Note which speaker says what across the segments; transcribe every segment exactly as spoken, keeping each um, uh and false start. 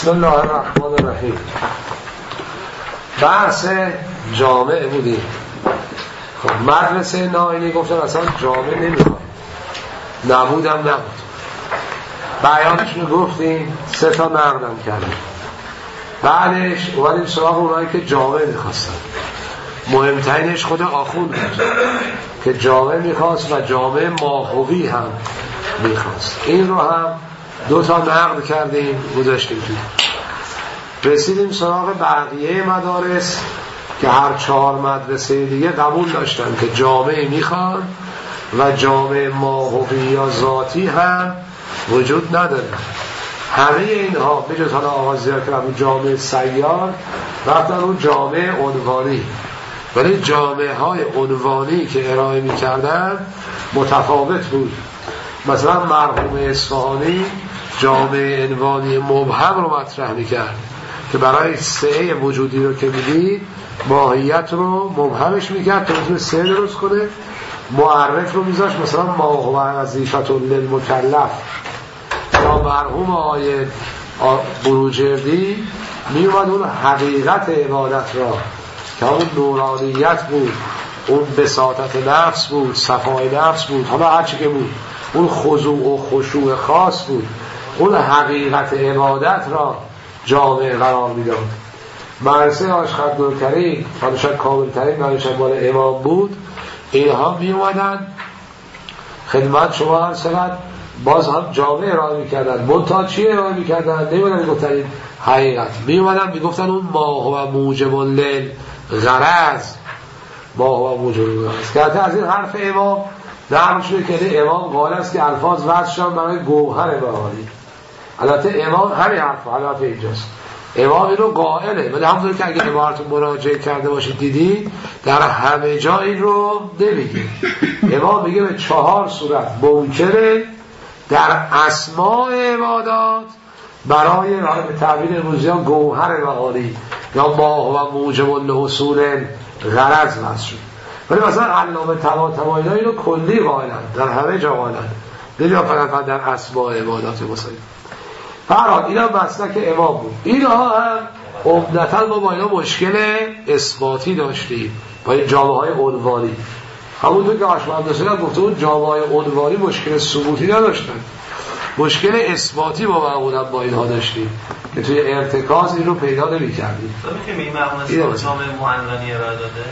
Speaker 1: بسم الله الرحمن الرحیم. بحث جامع بودیم. خب مدرسه ناینی گفتن اصلا جامع نمیخواد، نبودم نبود. بیانشون گفتیم، سه تا نقدم کردیم. بعدش اومدیم سراغ اونایی که جامع میخواستن. مهمترینش خود آخوند بود که جامع میخواست و جامع ماهوی هم میخواست. این رو هم دو تا نقد کردیم گذاشتیم توی. رسیدیم سراغ بقیه مدارس که هر چهار مدرسه دیگه قبول داشتن که جامع میخوان و جامع ماهوی یا ذاتی هم وجود نداره. همه اینها به جز حالا آغازی‌ها که رو جامع سیار رفتن رو جامع عنوانی، ولی جامعه های عنوانی که ارائه میکردن متفاوت بود. مثلا مرحوم اصفهانی جامعه عنوانی مبهم رو مطرح میکرد که برای سعه وجودی رو که میدی ماهیت رو مبهمش میکرد تا بتونه سعه درست کنه. معرف رو میذاشت مثلا ما هو وظیفة للمکلف. یا مرحوم آیه بروجردی میومد اون حقیقت عبادت را که همون نورانیت بود، اون بساطت نفس بود، صفای نفس بود، حالا هرچی که بود، اون خضوع و خشوع خاص بود، اون حقیقت عبادت را جامع قرار میداد. مدرسه آشخط نورکریم فانوشک کامل ترین مدرسه مال امام بود. اینها می اومدن خدمت شما هر سرد باز هم جامع ارائه میکردن. منتها چی ارائه میکردن؟ نمیدن میگفتن این حقیقت، می اومدن میگفتن اون ما هو موجب للغرض، ما هو موجب للغرض. که حتی از این حرف امام نقل شده که امام قال است که الفاظ وضع شدن برای گوهر معانی. البته امام همین حرف البته اینجاست، امام اینو قائله، ولی همونطور که اگه عبارتون مراجعه کرده باشید دیدید در همه جا این رو نمیگه. امام میگه به چهار صورت منکره در اسماء عبادات برای به تعبیر امروزی ها گوهر معانی یا ما و موجب لحصول غرض وضع شد. ولی مثلا علامه طباطبایی اینو کلی قائلن، در همه جا قائلن، نمیگه فقط در اسماء عبادات مسائل. فراد اینا مسلک امام بود. اینها هم عمدتاً ما با اینا مشکل اثباتی داشتیم با این جامعه های عنوانی. همونطور که آشمهندسون هم گفته بود جامعه های عنوانی مشکل ثبوتی نداشتن، مشکل اثباتی با معمولا با اینها داشتیم که توی ارتکاز این رو پیدا نمی کردیم.
Speaker 2: تو میتونی این معمولا جامعه معنونی ارائه داده؟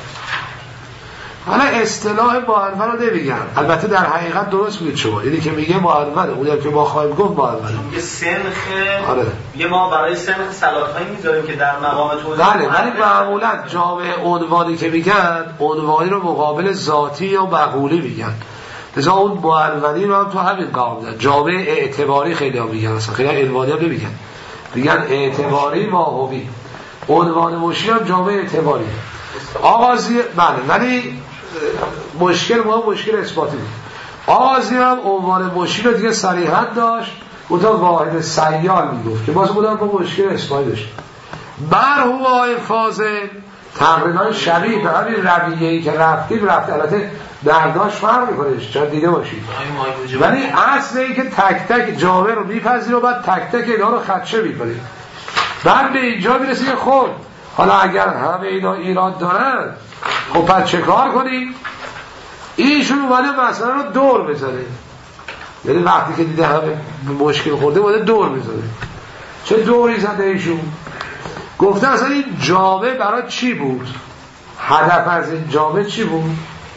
Speaker 1: حالا اصطلاح معنون رو نمیگن، البته در حقیقت درست میگید شما، اینی که میگه معنونه اونم که ما خواهیم گفت معنونه.
Speaker 2: میگه سنخ، آره میگه ما برای سنخ صلات‌هایی میذاریم که در مقام توضیح.
Speaker 1: بله، ولی معمولا جامعه عنوانی که میگن عنوانی رو مقابل ذاتی یا مقولی میگن. لذا اون معنونی رو هم تو همین قام میدن. جامعه اعتباری خیلی ها میگن، اصلا خیلی عنوانی هم نمیگن، میگن اعتباری ماهوی. عنوان مشیر هم جامعه اعتباری آغازی. بله، ولی مشکل ما مشکل اثباتی بود. آغازی هم عنوان مشیر رو دیگه صریحا داشت، اونتا واحد سیال میگفت که باز بودن با مشکل اثباتی داشت. مرحوم آقای فاضل تقریبا شبیه به همین رویه‌ای که رفتیم رفت، البته برداشت فرق میکنه چون دیده باشید، ولی اصل این که تک تک جامعه رو میپذیره و بعد تک تک اینا رو خدشه میکنه. بعد به اینجا میرسه که خب حالا اگر همه اینا ایراد دارن خب پس چه کار کنیم؟ ایشون اومده مسئله رو دور بزنه، یعنی وقتی که دیده همه مشکل خورده اومده دور بزنه. چه دوری زده ایشون؟ گفته اصلا این جامعه برای چی بود؟ هدف از این جامعه چی بود؟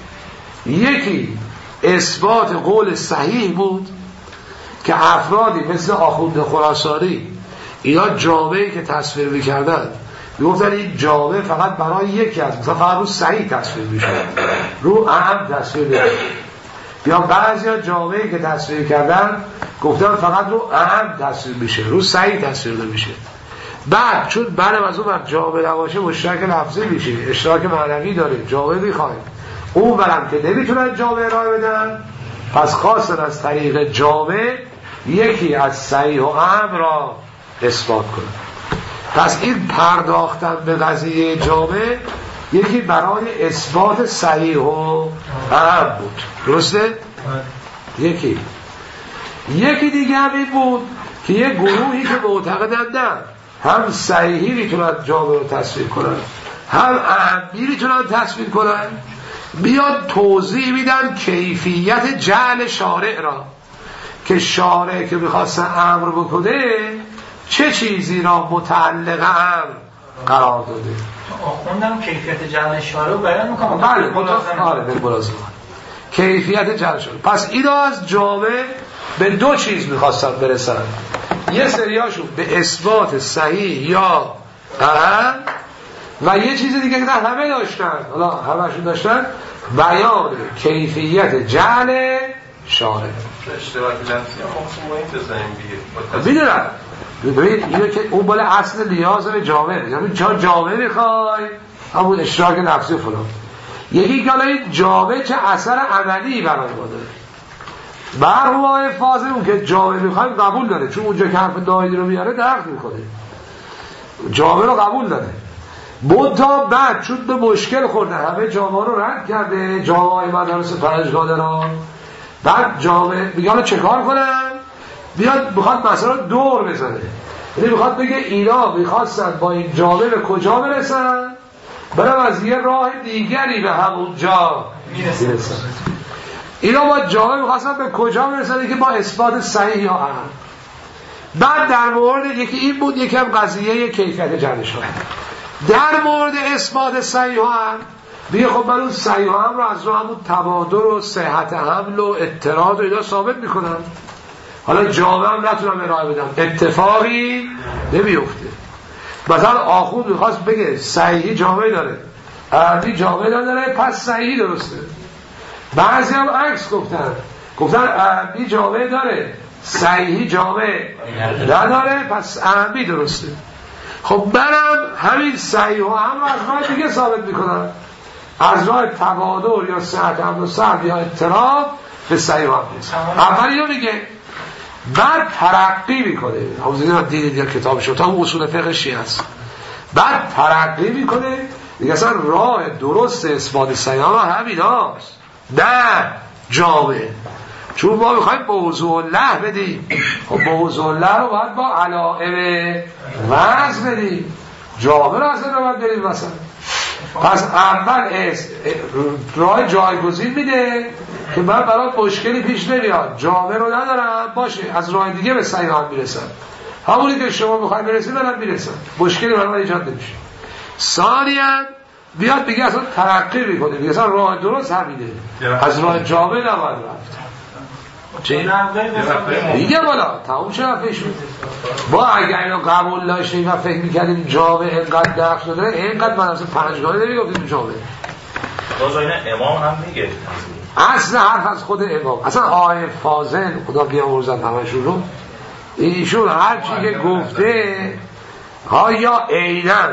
Speaker 1: یکی اثبات قول صحیح بود که افرادی مثل آخوند خراسانی اینا جامعه‌ای که تصویر می‌کردن میگفتن این جامعه فقط برای یکی از، مثلا فقط رو صحیح تصویر میشه، رو اهم تصویر نمیشه. یا بعضی ها جامعه‌ای که تصویر کردن گفتن فقط رو اهم تصویر میشه، رو صحیح تصویر نمیشه. بعد چون بعد از اون وقت جامعه نباشه مشترک لفظی میشه، اشتراک معنوی داره، جامعه میخوایم، اون برم که نمیتونن جامعه ارائه بدن، پس خواستن از طریق جامعه یکی از صحیح و اهم را اثبات کنن. پس این پرداختن به قضیه جامعه یکی برای اثبات صحیح و اهم بود، درسته؟ یکی یکی دیگه هم این بود که یه گروهی که معتقدن نه هم صحیحی میتونن جامع رو تصویر کنن، هم اهمی میتونن تصویر کنن. بیاد توضیح میدن کیفیت جعل شارع را، که شارع که میخواست امر بکنه چه چیزی را متعلق امر قرار داده.
Speaker 3: آخوندم کیفیت جعل شارع رو بیان میکنم.
Speaker 1: بله ملازمه. آره بالملازمه کیفیت جعل شارع. پس اینا از جامع به دو چیز میخواستن برسن، یه سریاشون به اثبات صحیح یا قرن، و یه چیز دیگه که همه داشتن، حالا همه‌شون داشتن، بیان کیفیت جعل شارع.
Speaker 4: اشتراک لفظی هم ما این تزنیم دیگه
Speaker 1: میدونم. ببین اینو که اون بالا اصل نیاز به جامعه، یعنی چه جامعه میخوای همون اشتراک لفظی فلان. یکی که حالا این جامعه چه اثر عملی برای ما داره. برای فاضل اون که جامعه میخوایم قبول داره، چون اونجا که حرف دایدی رو میاره درخت میکنه، جامعه رو قبول داره. منتها بعد چون به مشکل خورده همه جامعه رو رد کرده، جامعه مدارس فرهنگ‌ها دارن، بعد جامعه میگه چه کار کنم؟ بیاد میخواد مثلا دور بزنه، یعنی میخواد بگه اینا میخواستن با این جامعه به کجا برسن، برم از یه راه دیگری به همون جا میرسن. اینا با جامعه میخواستن به کجا برسن که با اثبات صحیح ها هم. بعد در مورد یکی این بود، یکی هم قضیه کیفیت جعل شارع. در مورد اثبات صحیح هم بیه خب من اون صحیح هم رو از رو همون تبادر و صحت حمل و اطراد و اینا ثابت میکنم. حالا جامعه هم نتونم ارائه بدم، اتفاقی نمیفته. مثلا آخوند میخواست بگه صحیحی جامعه داره، عربی جامعه نداره، پس صحیحی درسته. بعضی هم عکس گفتن، گفتن عربی جامعه داره، صحیحی جامعه نداره، پس عربی درسته. خب منم همین صحیح و هم رو از راه دیگه ثابت میکنم، از راه تبادر یا صحت حمل و سرد یا اضطراب به صحیح و هم میرسم. اول اینو میگه، بعد ترقی میکنه. حوزه دیدید دیدید یا کتاب شد تا اصول فقه شیعه است. بعد ترقی میکنه دیگه، اصلا راه درست اثبات صحیح ها همین هاست، نه جامعه. چون ما میخوایم موضوع الله بدیم، خب موضوع الله رو باید با علائم وضع بدیم، جامعه رو اصلا رو باید بریم مثلا. پس اول راه جایگزین میده که من برای مشکلی پیش نمیاد، جامعه رو ندارم، باشه از راه دیگه به صحیح هم میرسن، همونی که شما میخواید برسید منم میرسن، مشکلی برای من ایجاد نمیشه. ثانیاً بیاد بگه اصلا ترقی میکنه، بگه اصلا راه درست همینه، از راه جامعه نباید رفت. چه؟ دیگه بالا تموم شد فیشون. ما اگر اینو قبول داشتیم و فکر میکردیم جامعه اینقدر نقش نداره، اینقدر من اصلا پنجگانه نمیگفتیم جامعه.
Speaker 5: باز این امام هم میگه
Speaker 1: اصل حرف از خود امام. اصلا آقای فاضل خدا بیامرزن همشون رو، ایشون هر چی که گفته ها یا عیناً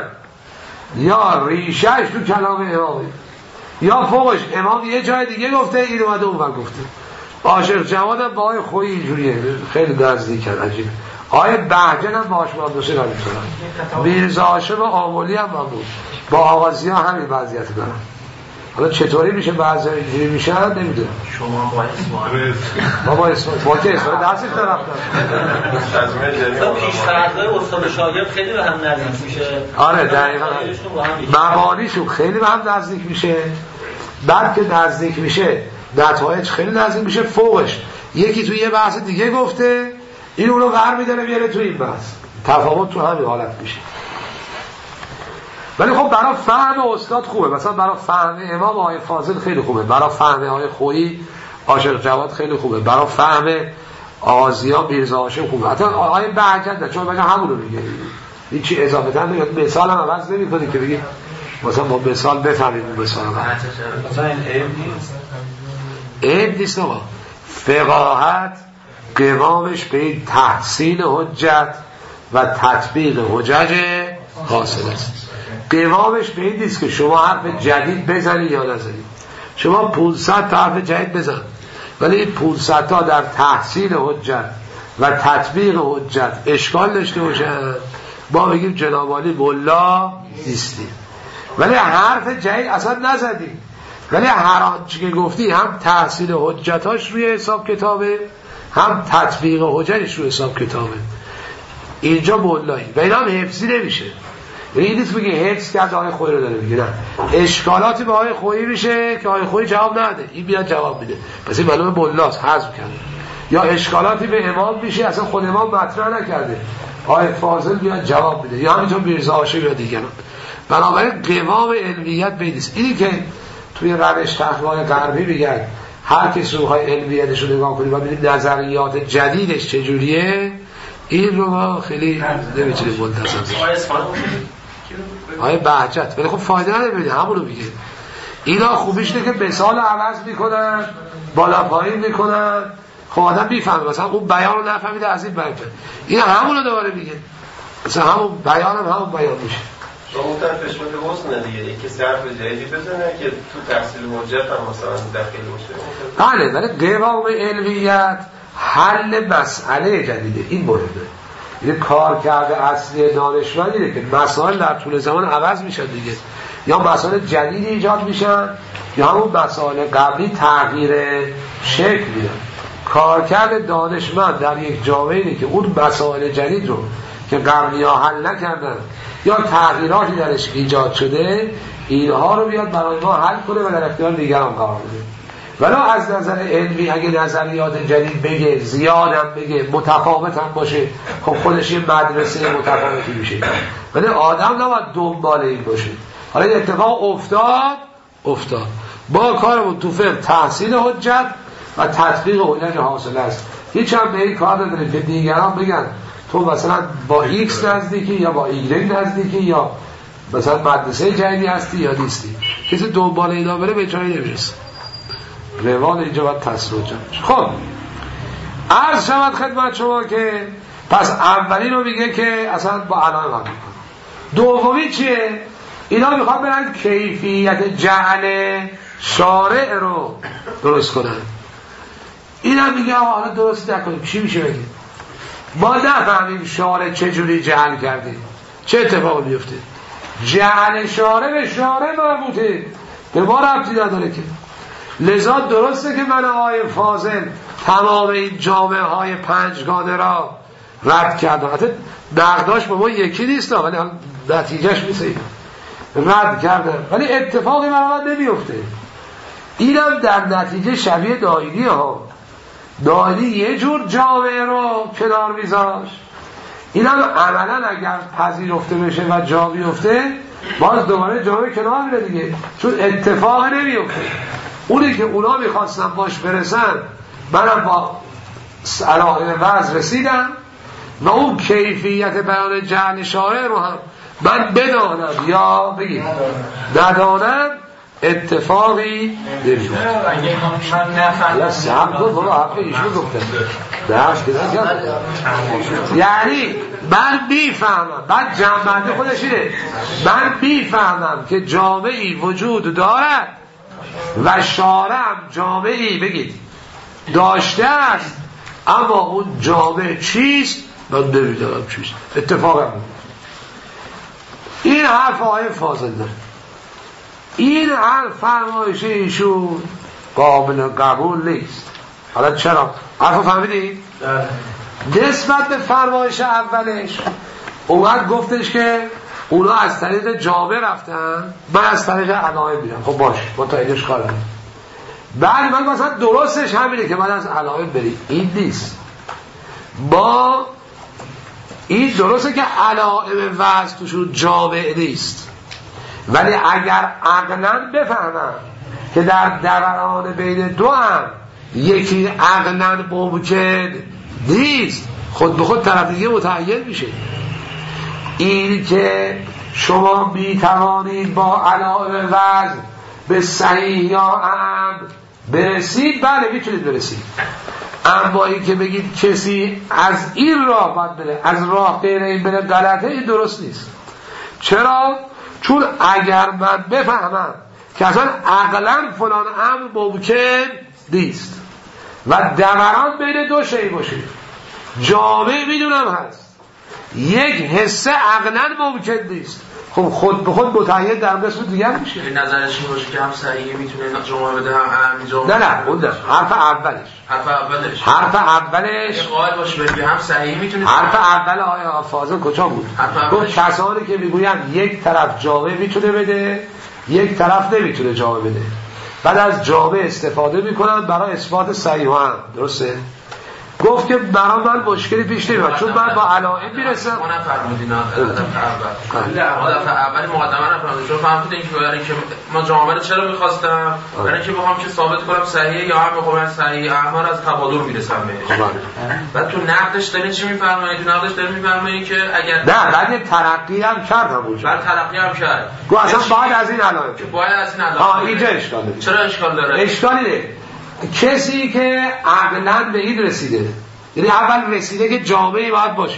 Speaker 1: یا ریشهش تو کلام امامه، یا فوقش امام یه جای دیگه گفته، این اومده اونور گفته. عاشق جواد هم با آقای خویی اینجوریه، خیلی نزدیک کرد، عجیب. آقای بهجن هم با آشمان دوسته را میتونن، میرزا هاشم آمولی هم هم بود، با آغازی ها همین وضعیت دارن. حالا چطوری میشه بعضی اینجوری میشن نمیدونم.
Speaker 5: شما با اسمان
Speaker 1: بابا اسمان با که اسمان دستش طرف
Speaker 2: دارم پیشفرضای استاد شاگرد خیلی به هم نزدیک میشه.
Speaker 1: آره دقیقاً مبانیشون خیلی به هم نزدیک میشه. بعد که نزدیک میشه نتایج خیلی نزدیک میشه. فوقش یکی توی یه بحث دیگه گفته، این اونو ور میداره بیاره توی این بحث، تفاوت تو همین حالت میشه. ولی خب برای فهم استاد خوبه، مثلا برای فهم امام آقای فاضل خیلی خوبه، برای فهم آقای خویی عاشق جواد خیلی خوبه، برای فهم آغازیان میرزا هاشم خوبه، حتی آقای بهجت چون بگم همون رو میگه، این چی اضافه تر میگه، مثال هم عوض نمی کنی که بگی مثلا با مثال بفهمیم اون مثال هم
Speaker 5: مثلا این عیب نیست،
Speaker 1: عیب نیست آقا. فقاهت قوامش به این تحصیل حجت و تطبیق حجج حاصل است. قوامش به این نیست که شما حرف جدید بزنید یا نزنید. شما پانصد تا حرف جدید بزن، ولی این پانصد تا در تحصیل حجت و تطبیق حجت اشکال داشته باشه، ما بگیم جناب عالی ملا نیستیم. ولی حرف جدید اصلا نزدیم، ولی هر آنچه که گفتی هم تحصیل حجتاش روی حساب کتابه، هم تطبیق حجتش روی حساب کتابه. اینجا مولایی و این هم حفظی نمیشه. این نیست بگه حفظ کرد آقای خویی رو داره میگه، نه، اشکالاتی به آقای خویی میشه که آقای خویی جواب نده، این میاد جواب میده، پس این معلومه مولاست، حذف کرده. یا اشکالاتی به امام میشه اصلا خود امام مطرح نکرده، آقای فاضل میاد جواب میده، یا همینطور میرزا هاشمی یا دیگران. بنابراین قوام علمیت بیدیست. اینی که توی روش تحقیقات غربی میگن هر کسی روحای علمیتش رو نگاه کنیم و ببینیم نظریات جدیدش چجوریه، این رو ما خیلی نمیتونیم منتظر باشیم. آیه بهجت ولی خب فایده نداره، همون رو میگه. اینا خوبیش اینه که مثال عوض میکنن، بالا پایین میکنن، خب آدم میفهمه. مثلا اون بیان رو نفهمیده از این بیان، این همون رو دوباره میگه، مثلا همون بیان هم همون بیان میشه.
Speaker 4: شما اون طرف حشمت حسنه دیگه، یکی صرف جدیدی بزنه که تو تحصیل حجت هم مثلا داخل باشه.
Speaker 1: بله، ولی قوام علمیت حل مسئله جدیده، این مهمه. این کار کرده اصلی دانشمند اینه که مسائل در طول زمان عوض میشن دیگه، یا مسائل جدیدی ایجاد میشن یا همون مسائل قبلی تغییر شکل میدن. کارکرد دانشمند در یک جامعه اینه که اون مسائل جدید رو که قبلی ها حل نکردن یا تغییراتی درش ایجاد شده، اینها رو بیاد برای ما حل کنه و در اختیار دیگران قرار بده. ولی از نظر علمی اگه نظریات جدید بگه، زیادم بگه، متفاوت هم باشه، خب خودش یه مدرسه متفاوتی میشه. ولی آدم نباید دنبال این باشه. حالا این اتفاق افتاد افتاد با کارمون تو فقه تحصیل حجت و تطبیق حجت حاصل است. هیچ هم به این کار نداریم که دیگران بگن تو مثلا با ایکس نزدیکی یا با ایگرگ نزدیکی یا مثلا مدرسه جدیدی هستی یا نیستی. کسی دنبال اینا بره به جایی نمیرسه. روان اینجا باید تصریح جمعش. خب عرض شود خدمت شما که پس اولی رو میگه که اصلا با علائم هم میکنه. دومی چیه؟ اینا میخواد برن کیفیت جعل شارع رو درست کنن. این هم میگه حالا درست نکنیم، چی میشه بگیم؟ ما نفهمیم شارع چجوری جعل کردیم، چه اتفاقی میفته؟ جعل شارع به شارع مربوطه، به ما ربطی نداره که. لذا درسته که من آقای فاضل تمام این جامعه های پنجگانه را رد کردم، حتی برداشت با ما یکی نیست ولی نتیجهش میشه رد کردم، ولی اتفاقی برای نمیفته. اینم در نتیجه شبیه دایلی ها. دایلی یه جور جامعه رو کنار میذاش، اینم عملا اگر پذیرفته بشه و جا بیفته باز دوباره جامعه کنار میره دیگه، چون اتفاق نمیفته. اونی که اونا میخواستن باش برسن منم با علائم وضع رسیدم و اون کیفیت بیان جعل شارع رو هم من بدانم یا بگیم ندانم، اتفاقی نمیفته.
Speaker 3: اگه من نفهمم
Speaker 1: سهم کن برو حقه ایشون گفته درست کنن، یعنی من میفهمم، بعد جنبنده خودش اینه، من میفهمم که جامعی وجود دارد و شارعم جامعی بگید داشته است، اما اون جامعه چیست من نمیدونم چیست، اتفاقم. این حرف آقای فاضل داره. این حرف فرمایش ایشون قابل قبول نیست. حالا چرا؟ حرف فهمیدی؟ نسبت به فرمایش اولش اومد گفتش که اونا از طریق جامعه رفتن، من از طریق علائم میرم. خب باش، ما تا اینش کارم. بعد من مثلا درستش همینه که من از علائم بریم، این نیست. ما این درسته که علائم وضع توشون جامعه نیست، ولی اگر عقلاً بفهمم که در دوران بین دو هم یکی عقلاً ممکن نیست، خود به خود طرف دیگه متعین میشه. این که شما میتوانید با علائم وضع به صحیح یا عمد برسید، بله میتونید برسید، اما این که بگید کسی از این راه باید بره از راه غیر این بره غلطه، این درست نیست. چرا؟ چون اگر من بفهمم که اصلا عقلاً فلان امر ممکن نیست و دوران بین دو شی باشه، جامعه میدونم هست یک حسه عقلاً ممکن نیست. خب خود به خود متعین در قسم دیگر میشه.
Speaker 6: این نظرش این باشه که هم صحیح میتونه جمعه بده هم اهم جمعه.
Speaker 1: نه نه اون نه حرف اولش
Speaker 6: حرف اولش
Speaker 1: حرف اولش
Speaker 6: قائل باشه بگه هم صحیح میتونه.
Speaker 1: حرف اول آیه فاضل کجا بود؟ گفت کسانی که میگویند یک طرف جامعه میتونه بده یک طرف نمیتونه جامعه بده، بعد از جامعه استفاده میکنن برای اثبات صحیح و هم. درسته؟ گفت که برای من مشکلی پیش نمیاد چون من با علائم میرسم.
Speaker 6: ما نفرمودین اول اول مقدمه نفرمودین چون فهمیدین که برای اینکه ما جامعه چرا می‌خواستم برای اینکه بخوام که ثابت کنم صحیحه یا هم بخوام صحیح اعمال از تبادل میرسم بهش. بعد تو نقدش دارین چی میفرمایید؟ تو نقدش دارین میفرمایید که اگر
Speaker 1: نه بعد یه ترقی هم کرد همونجا.
Speaker 6: بعد ترقی هم کرد.
Speaker 1: گفت اصلا باید از این علائم
Speaker 6: که باید از این علائم.
Speaker 1: آ اینجا اشکال داره.
Speaker 6: چرا اشکال داره؟
Speaker 1: اشکالی نه. کسی که عقلاً به این رسیده، یعنی اول رسیده که جامعه باید باشه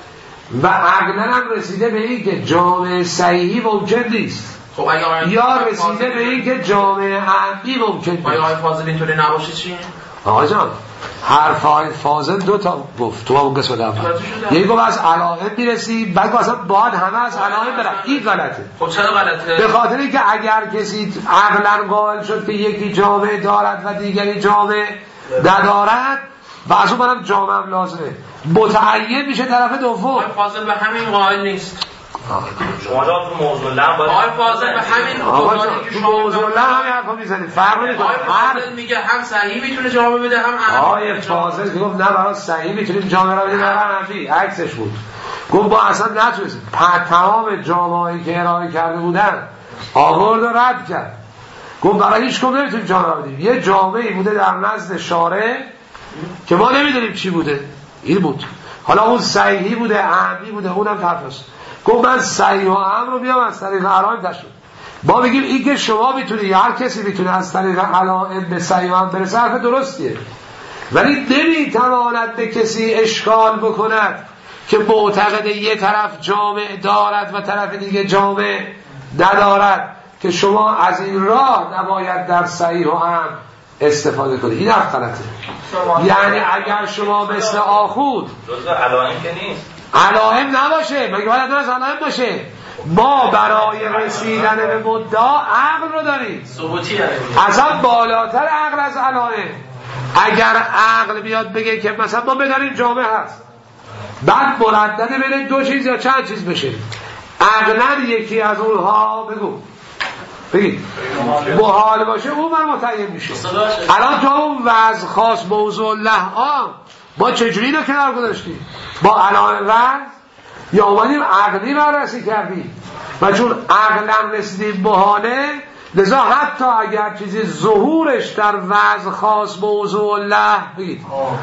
Speaker 1: و عقلاً هم رسیده به این که جامعه صحیحی ممکن نیست.
Speaker 6: خب اگه
Speaker 1: یا رسیده به این که جامعه عمدی ممکن نیست.
Speaker 6: آیا آقای فاضل اینطوری نباشه چی؟
Speaker 1: آقا جان حرف های فاضل دو تا گفت تو اون قسمت اول یکی گفت از علائم میرسی بعد گفت اصلا باید همه از علائم برن. این غلطه.
Speaker 6: خب چرا غلطه؟
Speaker 1: به خاطر اینکه اگر کسی عقلاً قائل شد که یکی جامعه دارد و دیگری جامعه ندارد و از اون برم جامعه هم لازمه متعین میشه طرف دوم.
Speaker 6: آقای فاضل به همین قائل نیست.
Speaker 5: شما جا تو موضوع لم باید
Speaker 6: آقای فاضل به همین
Speaker 1: آقا جان تو موضوع لم همین حرفا میزنید فرق نمیکنه.
Speaker 6: آقای فاضل میگه هم صحیح میتونه جامعه بده هم اهم.
Speaker 1: آقای فاضل که گفت نه برای صحیح میتونیم جامعه را بدیم برای اهمی عکسش بود. گفت با اصلا نتونستیم تمام جامعه‌ای که ارائه کرده بودن آورد و رد کرد. گفت برای هیچ کدوم نمیتونیم جامعه را بدیم. یه جامعه‌ای بوده در نزد شارع که ما نمیدونیم چی بوده این بود. حالا اون صحیحی بوده اهمی بوده اونم طرفش. گفت من صحیح و اهم رو بیام از طریق علائم تشریح. ما بگیم این که شما میتونی یا هر کسی میتونه از طریق علائم به صحیح و اهم برسه حرف درستیه، ولی نمیتواند به کسی اشکال بکند که معتقد یه طرف جامع دارد و طرف دیگه جامع ندارد که شما از این راه نباید در صحیح و اهم استفاده کنید. این حرف غلطه. یعنی اگر شما مثل آخود
Speaker 5: جزء علائم که نیست
Speaker 1: علائم نباشه مگه باید از علائم باشه؟ ما برای رسیدن به مدعا عقل رو داریم
Speaker 2: ثبوتی
Speaker 1: اصلا بالاتر عقل از علائم. اگر عقل بیاد بگه که مثلا ما بدانیم جامعه هست بعد مردد بین دو چیز یا چند چیز بشه عقلا یکی از اونها بگو بگید محال باشه اون من متعین میشه. الان تو اون وضع خاص موضوع لحام ما چجوری اینو کنار گذاشتیم؟ با علائم وضع یا اومدیم عقلی بررسی کردیم و چون عقلا رسیدیم محاله لذا حتی اگر چیزی ظهورش در وضع خاص موضوع لح بگید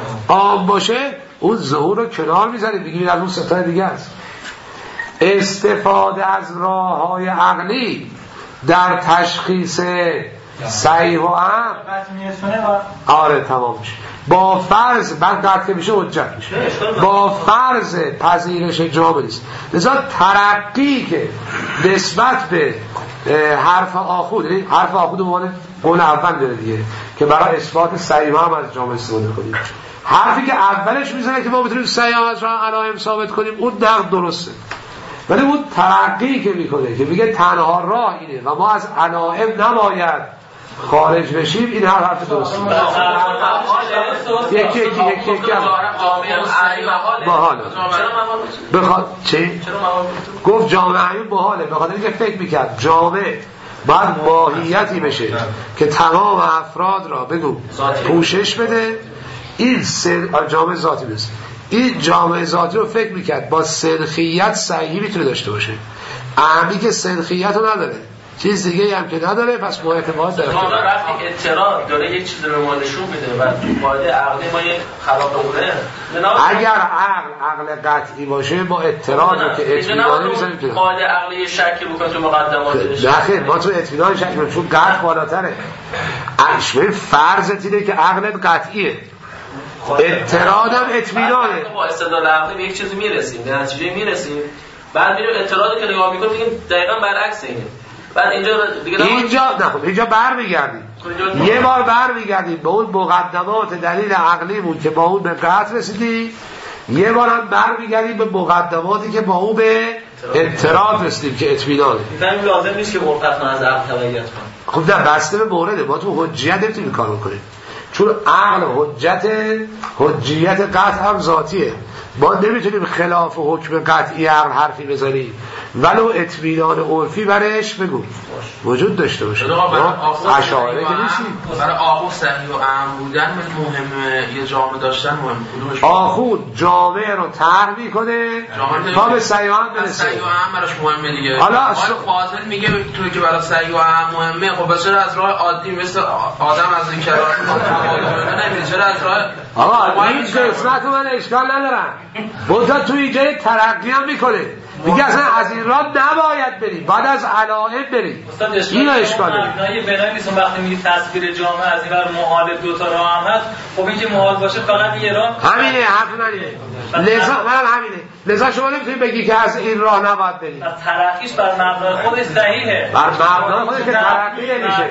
Speaker 1: عام باشه اون ظهور رو کنار میزنیم بگیم از اون ستای دیگه است. استفاده از راه های عقلی در تشخیص صحیح و اهم آره تمام میشه با فرض بعد قطع میشه حجت میشه با فرض پذیرش جامعه نیست. لذا ترقی که نسبت به حرف آخود یعنی حرف آخود معنی قول اول داره دیگه که برای اثبات صحیح و اهم از جامعه استفاده کنیم. حرفی که اولش میزنه که ما بتونیم صحیح از راه علائم ثابت کنیم اون نقد درسته، ولی اون ترقی که میکنه که میگه تنها راه اینه و ما از علائم نباید خارج بشیم این هر حرف درسته. یکی یکی یکی یکی باحاله بخواد چی؟ گفت جامعه همین باحاله بخاطر اینکه فکر میکرد جامعه باید ماهیتی بشه که تمام افراد را بگو پوشش بده. این سن... جامعه ذاتی بشه. این جامعه ذاتی رو فکر میکرد با سنخیت صحیحی میتونه داشته باشه. اهمی که سنخیت رو نداره چیز دیگه هم که نداره پس ما اعتماد داره.
Speaker 2: ما وقتی اعتراض داره یک چیز رو ما نشون میده و تو قاعده عقلی ما یک خلاف بوده
Speaker 1: اگر عقل عقل قطعی باشه ما اطلاع رو که اطمینانی میذاریم تو
Speaker 2: قاعده عقلی شکی بکنه تو مقدماتش.
Speaker 1: نه خیر ما تو اطمینان شک می‌کنیم چون قطع بالاتره. اشبه فرضت اینه که عقلت قطعیه اعتراضم اطمینانه.
Speaker 2: با استدلال عقلی به یک چیزی میرسیم به نتیجه میرسیم بعد میریم اعتراضی که نگاه میکنیم میگیم دقیقاً برعکس اینه. بعد اینجا دیگه
Speaker 1: اینجا نه خب اینجا برمیگردیم یه بار برمیگردیم به اون مقدمات دلیل عقلی بود که با اون به قطع رسیدی یه بار هم برمیگردیم به مقدماتی که با او به اعتراف رسیدیم که اطمینانه.
Speaker 2: این لازم نیست که مرتفع از عقل تبعیت کنه.
Speaker 1: خب نه بسته به مورده، ما تو حجیت نمیتونیم کار کنیم، چون عقل حجت حجیت قطع هم ذاتیه، ما نمیتونیم خلاف حکم قطعی عقل حرفی بزنیم ولو اطمینان عرفی برش بگو وجود داشته باشه. اشاعره که نیستیم.
Speaker 6: برای آخوند صحیح و اعم بودن مهمه، یه جامعه داشتن مهم کدومش؟
Speaker 1: آخوند جامعه رو طرح میکنه تا به صحیح و اعم برسه.
Speaker 6: صحیح و اعم براش مهمه دیگه.
Speaker 1: حالا
Speaker 6: فاضل میگه تو که برای صحیح و اعم مهمه، خب چرا از راه عادی مثل آدم از این کرات نمیره؟ چرا از راه
Speaker 1: آقا این قسمت من اشکال ندارم، بودا تو اینجای ترقی هم میکنه، میگه اصلا از این راه نباید بریم، بعد از علائم بریم. این اشکال
Speaker 3: داره. یه بنای نیست وقتی میگی تصویر جامعه از این ور محال دو تا راه هم هست، خب این که محال باشه فقط یه راه
Speaker 1: همینه، حرف منه. لذا منم همینه. لذا شما نمیتونید بگی که از این راه نباید بریم.
Speaker 3: از ترقیش بر مبنای خودش صحیحه.
Speaker 1: بر مبنای خودش که ترقی نمیشه.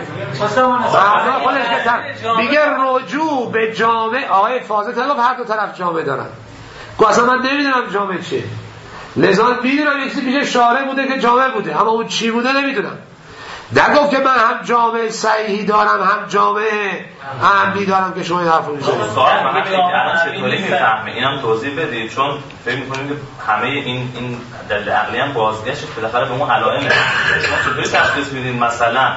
Speaker 1: مبنای خودش که ترقی میگه رجوع به جامعه. آقای فاضل طلب هر دو طرف جامعه دارن. که اصلا من نمیدونم جامعه چیه. لذا میدونم یکی میگه شارع بوده که جامعه بوده، اما اون چی بوده نمیدونم. نگفت که من هم جامعه صحیحی دارم هم جامعه عمدی دارم که شما این حرف رو میزنید.
Speaker 5: سوال من الان چطوری میفهمه؟ اینم توضیح بدید، چون فکر می‌کنیم که همه این این دلیل عقلی هم بازگشت بالاخره به اون علائمه. شما چطوری تشخیص میدید مثلا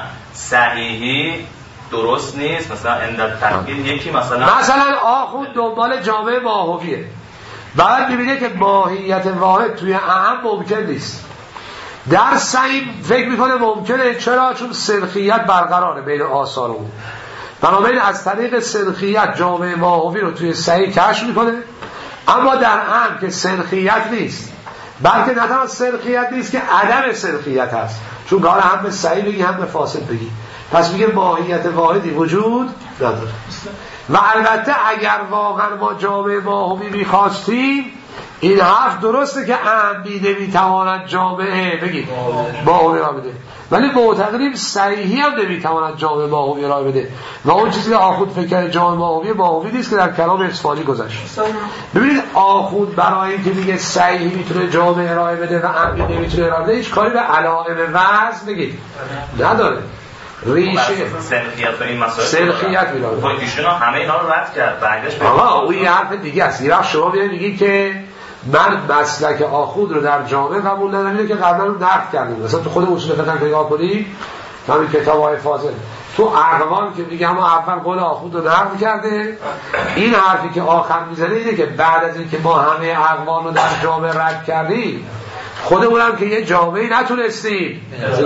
Speaker 5: صحیحی درست نیست، مثلا اندر تحقیق یکی مثلا
Speaker 1: مثلا آخوند دنبال جامعه ماهویه، بعد میبینه که ماهیت واحد توی اهم ممکن نیست، در صحیح فکر میکنه ممکنه. چرا؟ چون سلخیت برقراره بین آثار اون، بنابراین از طریق سلخیت جامعه ماهوی رو توی صحیح کشف میکنه. اما در اهم که سلخیت نیست، بلکه نه تنها سلخیت نیست که عدم سلخیت هست، چون کار هم به صحیح بگی هم به فاسد بگی، پس میگه ماهیت واحدی وجود نداره. و البته اگر واقعا ما جامعه ماهوی میخواستیم، این حرف درسته که عمدی نمیتواند جامعه بگید ماهوی را بده، ولی معتقدیم صحیحی هم نمیتواند جامعه ماهوی را بده. و اون چیزی که آخوند فکر کرده جامعه ماهوی ماهوی نیست که در کلام اصفهانی گذشت. ببینید آخوند برای اینکه میگه صحیحی میتونه جامعه ارائه بده و عمدی نمیتونه ارائه بده، هیچ کاری به علائم وضع بگید نداره. ریشه
Speaker 5: سلخیت به این مسائل
Speaker 1: سلخیت میداره.
Speaker 5: خب ایشون همه اینا رو رد کرد، برگشت به
Speaker 1: آقا اون یه حرف دیگه است. یه وقت شما میاد میگی که من مسلک آخوند رو در جامعه قبول ندارم، اینه که قبلا رو نقد کردیم. مثلا تو خود اصول فقه نگاه کنید، همین کتاب‌های فاضل تو اقوال که میگه اما اول قول آخوند رو نقد کرده، این حرفی که آخر میزنه اینه که بعد از اینکه ما همه اقوال رو در جامعه رد کردیم، خودمون هم که یه جامعه نتونستیم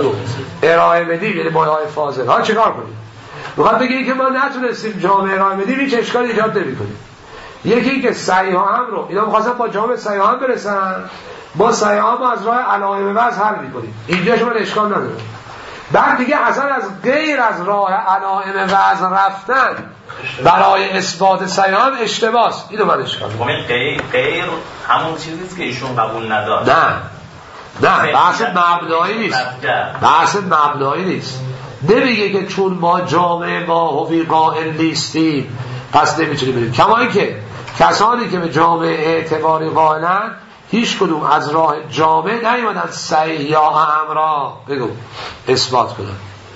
Speaker 1: ارائه بدیم، یعنی مایه‌های فاضل ها چیکار کنیم؟ میخواد بگه که ما نتونستیم جامعه ارائه بدیم، هیچ اشکالی ایجاد نمی‌کنه. یکی این که صحیح هم رو اینا می‌خواستن با جامعه صحیح هم برسن، با صحیح هم از راه علائم وضع حل می‌کنیم، اینجا شما اشکال نداره. بعد دیگه اصلا از غیر از راه علائم وضع رفتن برای اثبات صحیح هم اشتباهه. اینو من اشکال
Speaker 5: می‌کنم. خب غیر غیر همون چیزیه که ایشون قبول نداره.
Speaker 1: نه نه بحث مبنایی نیست، بحث مبنایی نیست. نمیگه که چون ما جامعه ماهوی قائل نیستیم پس نمیتونیم بریم. کما اینکه کسانی که به جامعه اعتباری قائلن هیچ کدوم از راه جامعه نیومدن صحیح یا اعم را بگو اثبات کنن.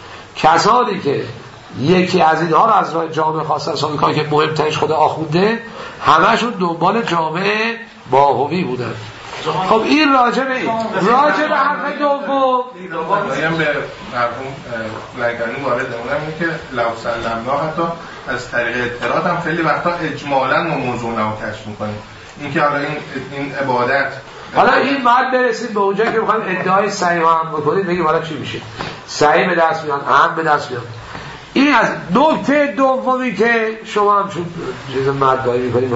Speaker 1: کسانی که یکی از اینها رو از راه جامعه خواستن ثابت کنن که مهمترینش خود آخونده، همشون دنبال جامعه ماهوی بودن. خب این راجع به این راجع به حرف دوم
Speaker 7: میگم به مرحوم لگانی وارد نمونم اینه که لو سلمنا حتی از طریق اطلاعات هم خیلی وقتا اجمالاً ما موضوع رو کشف می‌کنیم. اینکه حالا این این عبادت
Speaker 1: حالا این بعد برسید به اونجایی که می‌خوایم ادعای صحیح هم بکنید، بگیم حالا چی میشه؟ صحیح به دست میاد، هم به دست میاد. این از نکته دومی که شما هم چون چیز مدعی می‌کنید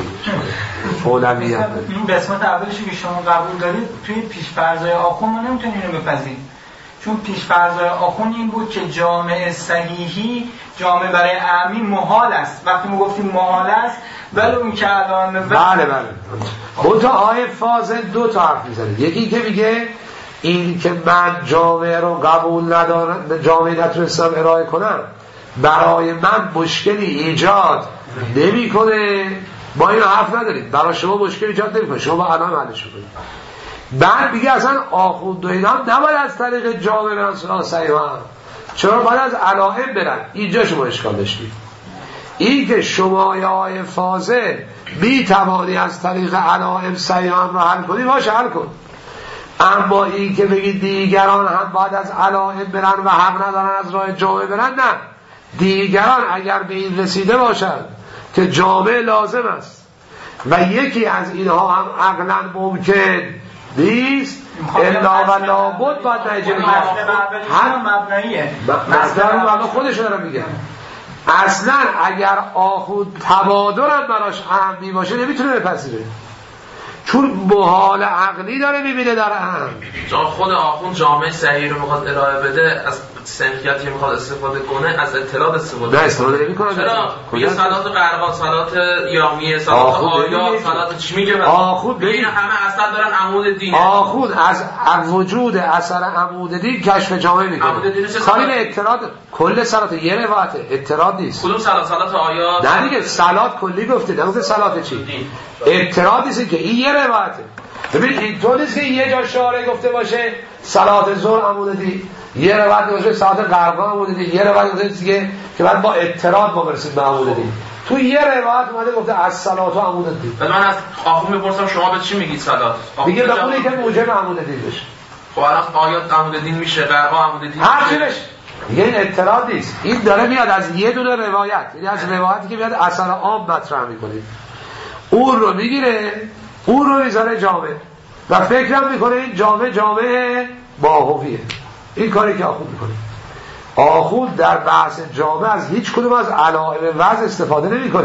Speaker 1: اولویت
Speaker 3: این قسمت اولشی که شما قبول دارید توی پیش‌فرض‌های آخوند ما نمیتونیم اینو بپذیریم، چون پیش‌فرض‌های آخوند این بود که جامعه صحیحی جامعه برای اعمی محال است. وقتی ما گفتیم محال است ولی اون که الان
Speaker 1: بله بله دو تا آیه فاضل دو تا حرف می‌زنه. یکی که میگه این که من جامعه رو قبول ندارم، جامعه نتونستم ارائه کنم، برای من مشکلی ایجاد نمی‌کنه با این حرف ندارید، برای شما مشکل ایجاد نمی‌کنه، شما با علائم حلش کنید. بعد میگه اصلا آخوند و اینا نباید از طریق جامعه برن سراغ صحیح هم، چرا باید از علائم برن؟ اینجا شما اشکال داشتید. این که شما یا آقای فاضل بی توانی از طریق علائم صحیح هم رو حل کنی، باشه حل کن. اما این که بگید دیگران هم باید از علائم برن و حق ندارن از راه جامعه برن، نه، دیگران اگر به این رسیده باشند که جامعه لازم است و یکی از اینها هم عقلا ممکن نیست الا و لابد باید نتیجه بگیرن.
Speaker 3: هم مبناییه،
Speaker 1: مصدر رو واقع خودش دارم میگم. اصلا اگر آخوند تبادر هم براش اهمی باشه نمیتونه بپذیره، چون محال عقلی داره میبینه در اهم.
Speaker 6: چون خود آخوند جامعه صحیح رو میخواد ارائه بده، از سنخیتی میخواد استفاده کنه، از اطلاعات استفاده
Speaker 1: نه استفاده نمیکنه.
Speaker 6: چرا؟ میگه صلات غرقا، صلات یامیه، صلات آیات، صلات چی میگه؟
Speaker 1: آخوند
Speaker 6: این همه اصلا دارن عمود دینه.
Speaker 1: آخوند از وجود اثر عمود دین کشف جامعه میکنه. کاری به اطلاعات کل صلات یه روایته، اطلاعات نیست.
Speaker 6: کدوم صلات؟ صلات آیات.
Speaker 1: نه دیگه صلات کلی گفته، نه گفته صلات چی؟ اطلاعات نیست که این یه روایته. ببین اینطور نیست که یه جا شارع گفته باشه صلات ظهر عمود دین، یه روایت باشه صلات غربا عمود دین، یه روایت گفته که که بعد با اطلاعات ما برسیم به عمود دین. تو یه روایت اومده گفته از صلات و عمود دین.
Speaker 6: بعد من از آخوند میپرسم شما به چی میگید صلات؟
Speaker 1: میگه به اونی که موجب عمود دین بشه.
Speaker 6: خب الان آیات عمود دین میشه، غربا عمود دین
Speaker 1: هر چی بشه. دیگه این اطلاعات نیست، این داره میاد از یه دونه روایت، یعنی از روایتی که میاد اثر عام مطرح میکنه، اون رو میگیره، اون رو میذاره جامعه و فکرم میکنه این جامعه جامعه باهویه. این کاری که آخوند میکنه. آخوند در بحث جامعه از هیچ کدوم از علائم وضع استفاده نمیکنه.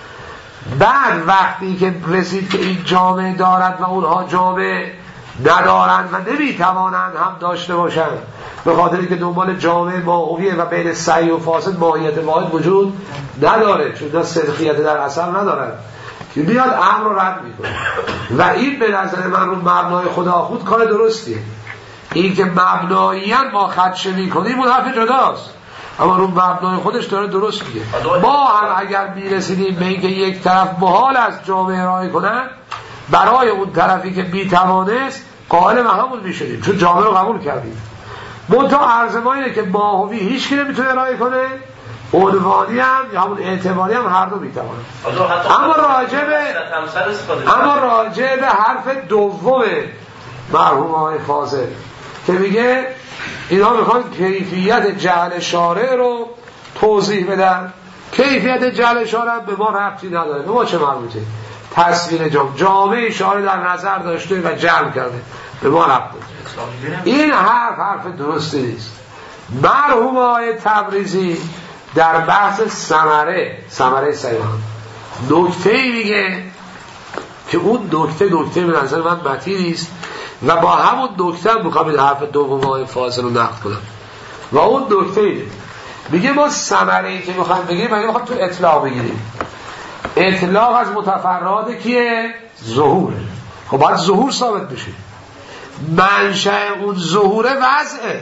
Speaker 1: بعد وقتی که رسید که این جامعه دارد و اونها جامعه ندارند و نمیتوانند هم داشته باشند، به خاطری که دنبال جامعه باهویه و بین صحیح و فاسد ماهیت واحد وجود نداره، چون اینا صدقیت در اصل ندارن، که بیاد امر رو رد میکنه. و این به نظر من رو مبنای خدا آخوند کار درستیه. این که مبناییاً ما خدشه میکنیم اون حرف جداست، اما رو مبنای خودش داره درست میگه. ما هم اگر میرسیدیم به اینکه یک طرف محال از جامعه ارائه کنن، برای اون طرفی که بیتوانست قائل به همون میشدیم، چون جامعه رو قبول کردیم. منتها عرض ما اینه که ماهوی هیچ کی نمیتونه ارائه کنه، عنوانی هم یا همون اعتباری هم هر دو میتوانه. اما راجع به اما راجع به حرف دوم مرحوم آقای فاضل که میگه اینا میخوان کیفیت جعل شارع رو توضیح بدن، کیفیت جعل شارع به ما ربطی نداره، به ما چه مربوطه؟ تصویر جامعه جامعه شارع در نظر داشته و جعل کرده، به ما ربط نداره. این حرف حرف درستی نیست. مرحوم آقای تبریزی در بحث ثمره ثمره سیان نکته‌ای میگه که اون نکته نکته به نظر من متین نیست و با همون نکته هم میخوام این حرف دوم آقای فاضل رو نقد کنم و اون نکته اینه، میگه ما ثمره‌ای که میخوام بگیریم مگه میخوام تو اطلاق بگیریم؟ اطلاق از متفرعات کیه؟ ظهوره. خب باید ظهور ثابت بشه. منشأ اون ظهوره وضعه،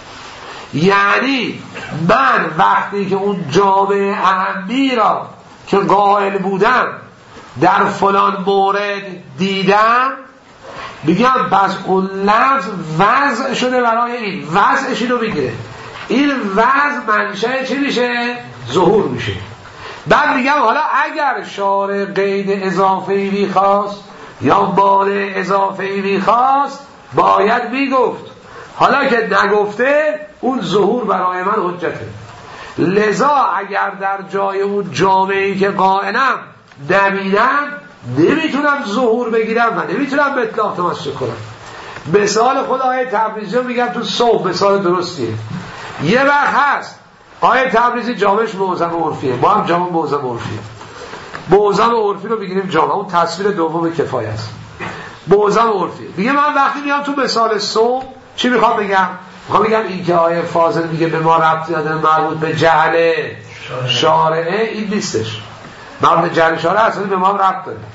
Speaker 1: یعنی من وقتی که اون جامعه اهمی را که قائل بودم در فلان مورد دیدم، میگم پس اون لفظ وضع شده برای این، وضعش اینو میگیره، این وضع منشأ چی میشه؟ ظهور میشه. بعد میگم حالا اگر شارع قید اضافه‌ای میخواست یا مانع اضافه‌ای میخواست باید میگفت، حالا که نگفته اون ظهور برای من حجته. لذا اگر در جای اون جامعه‌ای که قائلم نبینم نمیتونم ظهور بگیرم و نمیتونم به اطلاق تمسک کنم. مثال خود آیه تبریزی میگم تو صحب مثال درستیه. یه وقت هست آیه تبریزی جامعش موزم عرفیه، ما هم جامع موزم عرفیه. موزم عرفی رو بگیریم جامع، اون تصویر دوم کفایه است. موزم عرفی میگه من وقتی میام تو مثال صحب چی میخوام بگم؟ میخوام بگم این که آیه فاضل میگه به ما ربطی نداره مربوط به جعل شارعه، این نیستش. مربوط به جعل شارعه اصلا به ما ربط داره.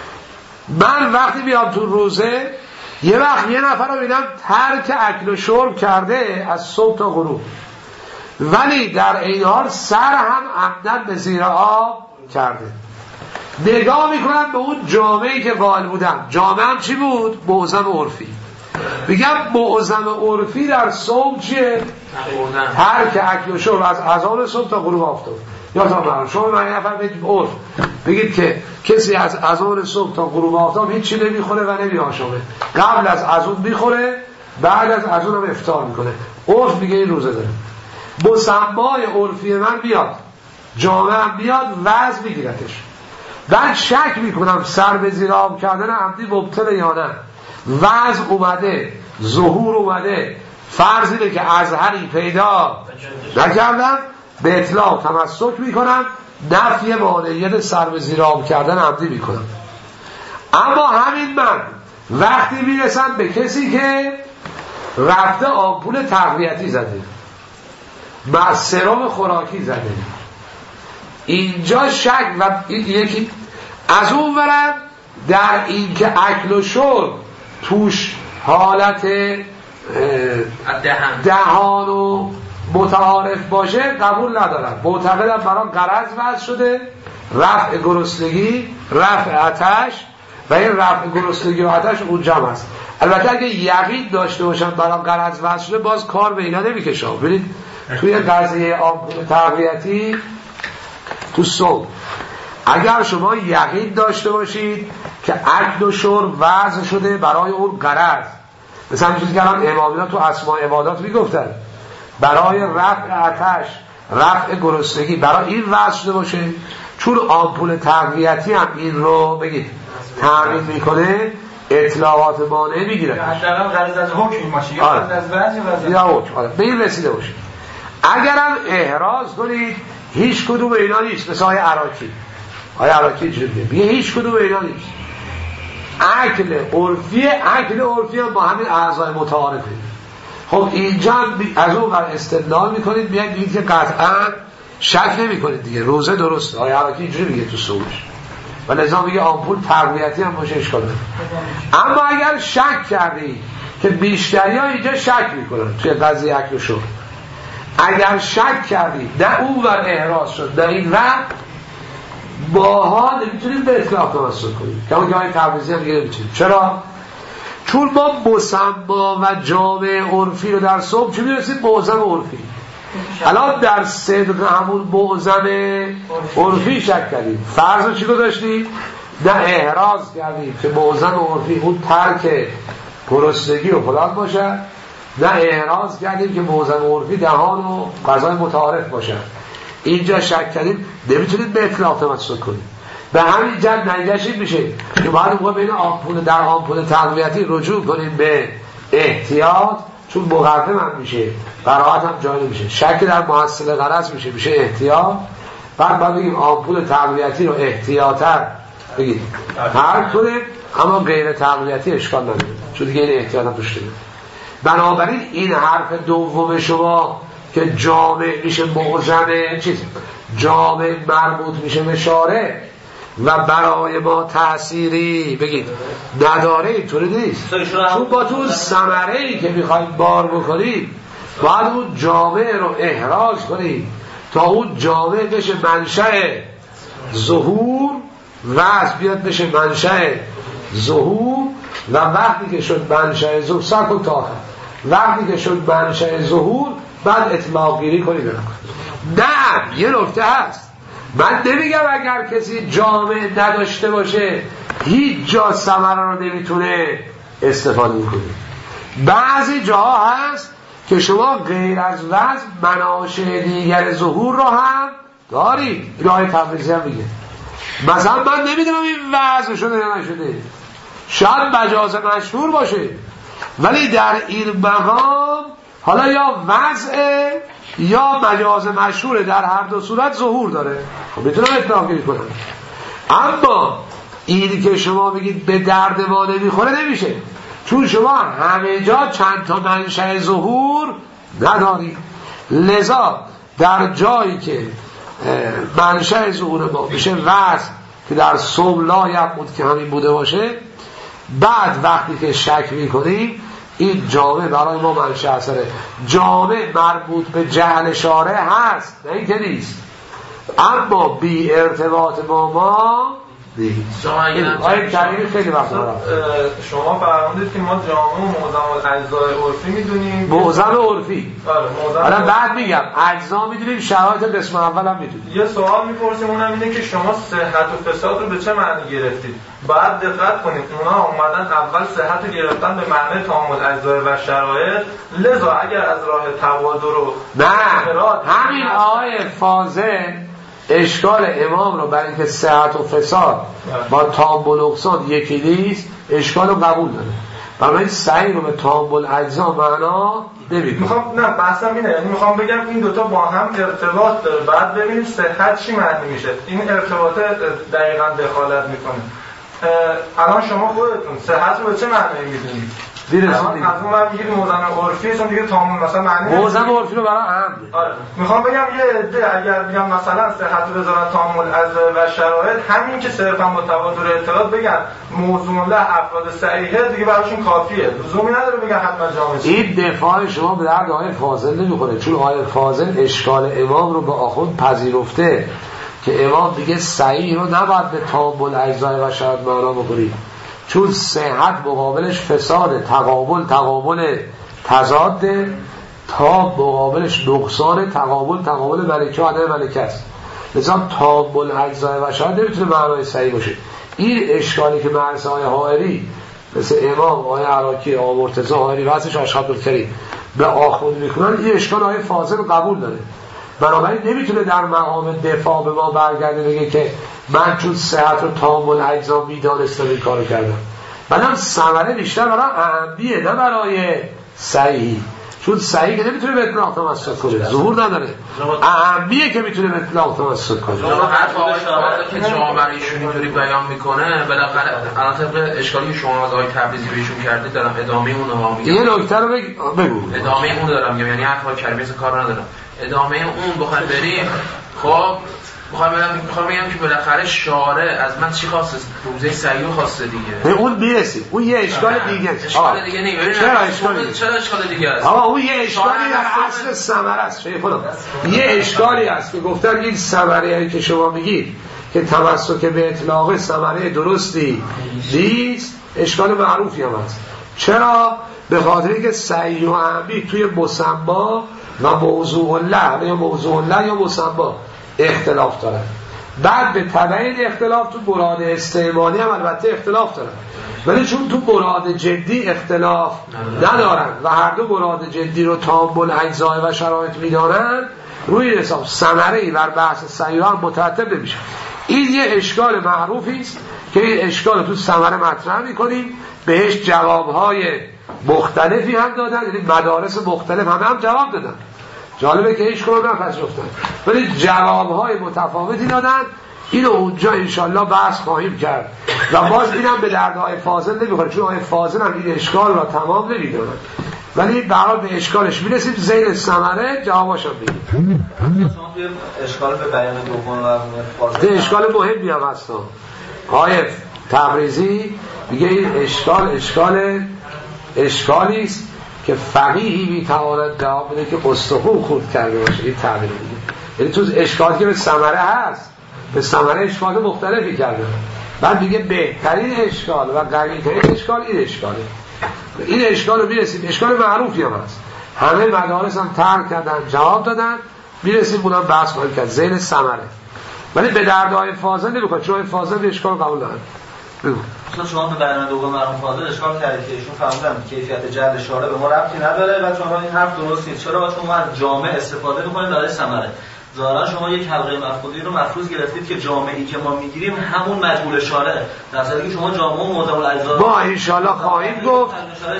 Speaker 1: من وقتی بیام تو روزه یه وقت یه نفر رو ببینم ترک اکل و شرب کرده از صبح تا غروب، ولی در این حال سر هم عمدن به زیر آب کرده، نگاه میکنن به اون جامعه‌ای که قائل بودن. جامعه هم چی بود؟ معظم عرفی. میگم معظم عرفی در صوم چیه؟ ترک اکل و شرب از اذان صبح تا غروب آفتاب. یا تا مرون شما من نفر بگید عرف بگید که کسی از اذان صبح تا غروب آفتاب هیچ چی نمیخوره و نمیآشامه، قبل از اذان میخوره، بعد از اذان هم افطار میکنه. عرف میگه این روزه داره. مسمای عرفی من بیاد، جامعه هم بیاد، وضع میگیرتش. بعد شک میکنم سر به زیر آب کردن عمدی مبتل یا نه. وضع اومده، ظهور اومده، فرض اینه که ازهری پیدا نکردم، به اطلاق تمسک میکنم، نفی مانعیت سر به زیر آب کردن عمدی میکنم. اما همین من وقتی میرسم به کسی که رفته آمپول تقویتی زده، با سرم خوراکی زده، اینجا شک و یکی از اون ورم در این که اکل و شرب توش حالت دهان و متعارف باشه قبول ندارن. معتقدم برای غرض وضع شده، رفع گرسنگی، رفع آتش، و این رفع گرسنگی و آتش اونجا هم هست. البته اگه یقین داشته باشن برای غرض وضع شده باز کار به اینا نمیکشه. ببینید توی قضیه آمپول تقویتی تو صوم اگر شما یقین داشته باشید که اکل و شرب وضع شده برای اون غرض، مثلا چیزی که الان امامیان تو اسماء عبادات میگفتن برای رفع آتش، رفع گرسنگی، برای این وضع شده باشه، چون آمپول تقویتی هم این رو بگید تامین میکنه، اطلاعات مانع میگیره.
Speaker 3: حداقل غرض از حکم باشه یا غرض از وضع
Speaker 1: یا حکم. آره به این رسیده باشه. اگرم احراز کنید هیچ کدوم اینا نیست. مثل های عراقی های عراقی جوریه میگه هیچ کدوم اینا نیست. اکل عرفی اکل عرفی هم با همین اعضای متعارفه. خب اینجا از اون ور استدلال میکنید، میگید میگید که قطعا شک نمی کنید دیگه روزه درسته. های عراقی اینجوری میگه تو صومش و لذا میگه آمپول تقویتی هم باشه اشکال نداره. اما اگر شک کردی که بیشتری ها اینجا شک میکنن توی قضیه اکل و شرب، اگر شک کردی نه اون ور احراز شد نه این ور، باها نمیتونید به اطلاق تمسک کنید. کما که های تبریزی هم دیگه نمیتونید. چرا؟ چون ما مسما و جامع عرفی رو در صبح چی میرسید؟ معظم عرفی. الان در صدق همون معظم عرفی شک کردیم، فرض رو چی گذاشتیم؟ نه احراز کردیم که معظم عرفی اون ترک گرسنگی و فلان باشه، نه احراز کردیم که معظم عرفی دهان و غذای متعارف باشه. اینجا شک کردیم، نمیتونید به اطلاق تمسک کنید. به همین جد نتیجهش میشه که باید موقع بین آمپول در آمپول تقویتی رجوع کنیم به احتیاط، چون مقدم هم میشه، براحت هم جای میشه، شک در محصل غرض میشه، میشه احتیاط. بعد باید بگیم آمپول تقویتی رو احتیاطاً بگید ترک کنیم، اما غیر تقویتی اشکال نداره چون دیگه این احتیاط هم توش دیگه. بنابراین این حرف دوم شما که جامع میشه معظم چیز، جامع مربوط میشه به شارع و برای ما تأثیری بگید نداره، اینطوری نیست. چون با تو ثمره‌ای که میخواید بار بکنید باید اون جامع رو احراز کنید تا اون جامع بشه منشأ ظهور و از بیاد بشه منشأ ظهور، و وقتی که شد منشأ ظهور سکن تا آخر، وقتی که شد منشأ ظهور بعد اطلاق گیری کنید. نه یه نکته هست، من نمیگم اگر کسی جامع نداشته باشه هیچ جا ثمره رو نمیتونه استفاده کنه. بعضی جاها هست که شما غیر از وضع مناشأ دیگر ظهور رو هم دارید. این آیه تبریزی هم میگه مثلا من نمیدونم این وضع شده یا نشده، شاید مجاز مشهور باشه، ولی در این مقام حالا یا وضع یا مجاز مشهور، در هر دو صورت ظهور داره، خب میتونم اطلاق گیری کنم. اما اینی که شما بگید به درد ما نمیخوره نمیشه، چون شما همه جا چند تا منشأ ظهور ندارید. لذا در جایی که منشأ ظهور ما میشه وضع که در صوم لا یبود که همین بوده باشه، بعد وقتی که شک میکنیم این جامع برای ما منشأ اثره. جامع مربوط به جهل شارع هست، نه اینکه نیست، اما بی ارتباط با ما نیست.
Speaker 6: شما اگه
Speaker 1: آیه دلیل خیلی وقت دارم.
Speaker 7: شما فرمودید که ما جامعه و معظم الاجزای عرفی میدونیم.
Speaker 1: معظم عرفی.
Speaker 7: آره معظم.
Speaker 1: حالا بعد میگم اجزا میدونیم، شرایط قسم اول هم میدونیم.
Speaker 7: یه سوال میپرسیم اونم اینه که شما صحت و فساد رو به چه معنی گرفتید؟ باید دقت کنید اونا اومدن اول صحت رو گرفتن به معنی تعامل اجزای و شرایط، لذا اگر از راه توادر رو
Speaker 1: نه همین آیه فاضل اشکال امام رو برای اینکه صحت و فساد با تعامل اقصاد یکی نیست اشکال رو قبول داره، برای صحیح رو به تعامل اجزا معنا نمی‌کنه.
Speaker 7: میخوام نه بحثم اینه، یعنی میخوام بگم این دوتا با هم ارتباط داره، بعد ببینیم صحت چی معنی میشه. این ارتباط دقیقاً دخالت میکنه. الان شما خودتون صحت رو به چه معنی میدونید؟
Speaker 1: دیرسونی
Speaker 7: از اون وقت میگید موزن عرفی چون دیگه تمام مثلا معنی
Speaker 1: موزن عرفی رو برای اهم.
Speaker 7: آره میخوام بگم یه عده اگر بگم مثلا صحت رو بذارن تامل از و شرایط، همین که صرفا با تواتر اطلاعات بگن موضوع له افراد صحیحه دیگه براشون کافیه، لزومی نداره بگن حتما جامعه. این
Speaker 1: دفاع شما به درد آیه فاضل نمیخوره، چون آیه فاضل اشکال امام رو به آخوند پذیرفته که امام دیگه صحیح رو نباید به تامل اجزای و شرایط معنا بکنید، چون صحت مقابلش فساد، تقابل تقابل تضاد، تا مقابلش نقصان، تقابل تقابل ملکه و عدم ملکه است. لذا تامل اجزای و شرایط نمیتونه معنای صحیح باشه. این اشکالی که مرسه های حائری مثل امام، آیه عراقی، آیه مرتضی حائری و ازش اشخاص الکریم به آخوند میکنن، این اشکال آیه فاضل رو قبول داره، بنابراین نمیتونه در مقام دفاع به ما برگرده بگه که من چون صحت رو تامل اجزا میدانستم این کارو کردم. بعدم ثمره بیشتر برای اهمیه نه برای صحیح، چون صحیح که نمیتونه به اطلاق تمسک کنه، ظهور نداره، اهمیه که میتونه به اطلاق تمسک کنه.
Speaker 6: حالا هر واقعی که جامعه برای ایشون اینطوری بیان میکنه بالاخره الان طبق اشکالی که شما از آقای تبریزی بهشون کردید دارم ادامه اون رو میگم.
Speaker 1: یه نکته رو بگو.
Speaker 6: ادامه اون دارم میگم، یعنی حرف کلمه کار ندارم. ادامه اون بخوایم بریم، خب میخوام بگم میخوام بگم که بالاخره شارع از من چی خواسته؟ روزه صحیح خواسته دیگه.
Speaker 1: به اون میرسیم. اون یه اشکال دیگه است.
Speaker 6: اشکال دیگه نیست.
Speaker 1: چرا اشکال دیگه؟
Speaker 6: چرا اشکال دیگه است؟
Speaker 1: آقا اون یه اشکالی در اصل ثمره است. شیخ خدا. یه اشکالی است که گفتن این ثمره‌ای که شما میگید که تمسک به اطلاق ثمره درستی نیست، اشکال معروفی هم است. چرا؟ به خاطر اینکه صحیح و اهمی توی مسما و موضوع له یا موضوع له یا مسما اختلاف دارن. بعد به تبع این اختلاف تو مراد استعمالی هم البته اختلاف دارن، ولی چون تو مراد جدی اختلاف ندارن و هر دو مراد جدی رو تامل اجزای و شرایط میدارن، روی حساب ثمره‌ای بر بحث صحیح هم مترتب نمیشه. این یه اشکال معروفی است که این اشکال تو ثمره مطرح میکنیم، بهش جوابهای مختلفی هم دادن، یعنی مدارس مختلف هم هم جواب دادن. جالبه که هیچ کدوم نپذیرفتن ولی جوابهای متفاوتی دادن. اینو اونجا انشالله بحث خواهیم کرد و باز اینم به دردهای فاضل نمیخوره، چون آیه فاضل هم این اشکال را تمام نمیدونن، ولی برای به اشکالش میرسیم زیر ثمره جواباش هم بگیم.
Speaker 8: شما توی اشکال به بیان دوم و فاضل
Speaker 1: اشکال مهمی هم هست. آیه تبریزی میگه این اشکال اشکال اشکالی است که فقیهی میتواند جواب بده که استخون خورد کرده باشه. این تعبیر دیگه، یعنی تو اشکالی که به ثمره هست، به ثمره اشکال مختلفی کرده. بعد میگه بهترین اشکال و قوی‌ترین اشکال این اشکاله. این اشکال رو میرسیم، اشکال معروفی هم هست، همه مدارس هم طرح کردن جواب دادن، میرسیم اونم بحث کنیم که ذیل ثمره، ولی به دردهای فاضل نمیخواد، چون فاضل اشکال قبول نداره. بگو.
Speaker 8: مثلا شما به بیان دوم مرحوم فاضل اشکال کردید که ایشون فرمودن کیفیت جعل شارع به ما ربطی نداره و شما این حرف درست نیست. چرا؟ چون ما از جامع استفاده می‌کنیم برای ثمره. ظاهرا شما یک حلقه مفقودی رو مفروض گرفتید که جامعی که ما میگیریم همون مجموع شارع، در حالی که شما جامع و موضوع الاجزا
Speaker 1: ما ان شاءالله خواهیم گفت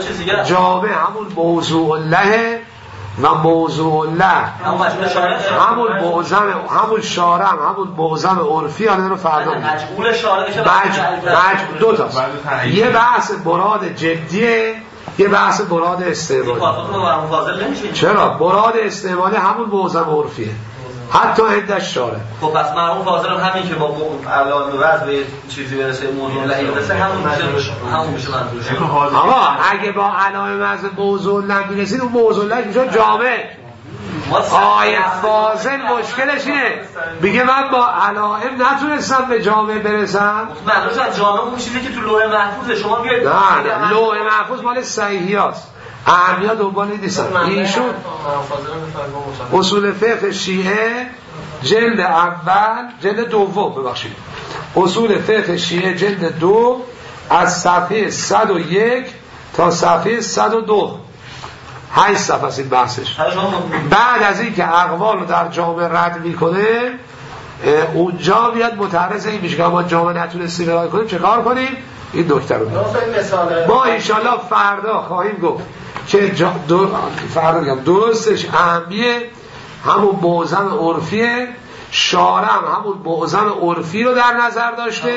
Speaker 1: جامع همون موضوع له و موضوع له همون معظم همون شارع همون معظم عرفی آن رو فردا
Speaker 8: مجموع شارع که
Speaker 1: مجموع دو تا یه بحث مراد جدیه، یه بحث مراد استعمالی. چرا؟ مراد استعمالی همون معظم عرفیه حتی عندش شارع.
Speaker 8: خب پس مرحوم فاضل همین که با علائم وضع به چیزی برسه موضوع لهی برسه همون میشه همون میشه منظورش.
Speaker 1: آقا اگه با علائم وضع موضوع لهی برسید اون موضوع لهی میشه جامع. آیه فاضل مشکلش اینه میگه من با علائم نتونستم به جامعه برسم.
Speaker 2: منظورش از جامعه اون چیزی که تو لوح محفوظه شما بیاید.
Speaker 1: نه نه لوح محفوظ مال صحیحیاست، اهمیت دنبال نیستن. ایشون اصول فقه شیعه جلد اول جلد دوم ببخشید اصول فقه شیعه جلد دو از صفحه صد و یک تا صفحه صد و دو هشت صفحه است این بحثش. بعد از این که اقوال رو در جامعه رد میکنه اونجا بیاد متعرض این میشه که ما جامعه نتونستیم ارائه کنیم چه کار کنیم. این دکتر رو ما انشالله فردا خواهیم گفت که در... فردا میگم درستش اهمیه همون موزن عرفیه، شارع هم همون موزن عرفی رو در نظر داشته،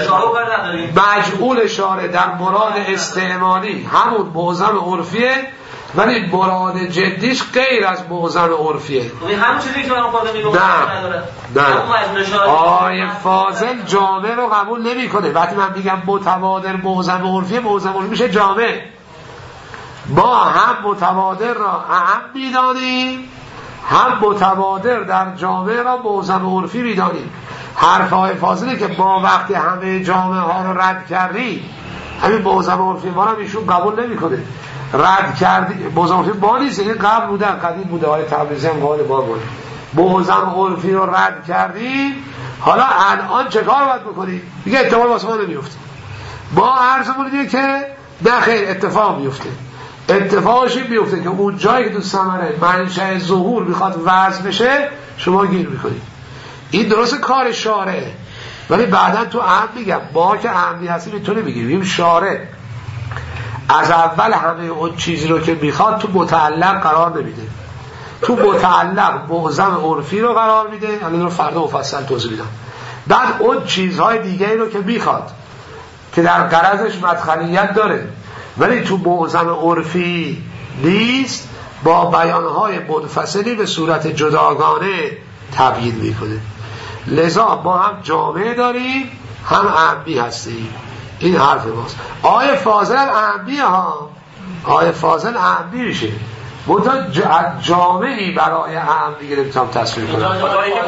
Speaker 1: مجعول شارع در مراد استعمالی همون موزن عرفیه ولی مراد جدیش غیر از موزن عرفیه.
Speaker 2: همون چیزی که من خودم میگم
Speaker 1: نه نه آیه فاضل جامع رو قبول نمیکنه. وقتی من میگم متبادر موزن عرفیه، موزن عرفی میشه جامع. ما هم متبادر را اهم میدانیم هم متبادر در جامعه را موزن عرفی میدانیم. حرفهای فاضله که ما وقتی همه جامعه ها رو رد کردیم همین موزن عرفی ما را ایشون قبول نمیکنه. رد کردی موزن عرفی ما نیست، این قبل بودن قدیم بوده های تبریزی هم قابل ما بود. موزن عرفی رو رد کردیم حالا الان چه کار باید بکنیم؟ دیگه اتفاق واسه ما نمیفته. ما عرضمون اینه که نه خیر اتفاق میفته. اتفاقش این بیفته که اون جایی که تو ثمره منشأ ظهور میخواد وضع بشه شما گیر میکنید. این درست کار شارعه ولی بعدا تو اهم میگم ما که اهمی هستی میتونه بگیم شارع از اول همه اون چیزی رو که میخواد تو متعلق قرار نمیده، تو متعلق موزن عرفی رو قرار میده. الان رو فردا مفصل توضیح میدم. بعد اون چیزهای دیگری رو که میخواد که در غرضش مدخلیت داره ولی تو موزن عرفی نیست با بیانهای منفصلی به صورت جداگانه تبیین میکنه. لذا ما هم جامعه داریم هم اهمی هستیم. این حرف ماست. آیه فاضل اهمی ها آیه فاضل اهمی میشه منتها جامعی برای اهمی گرفتم تصویر کنم.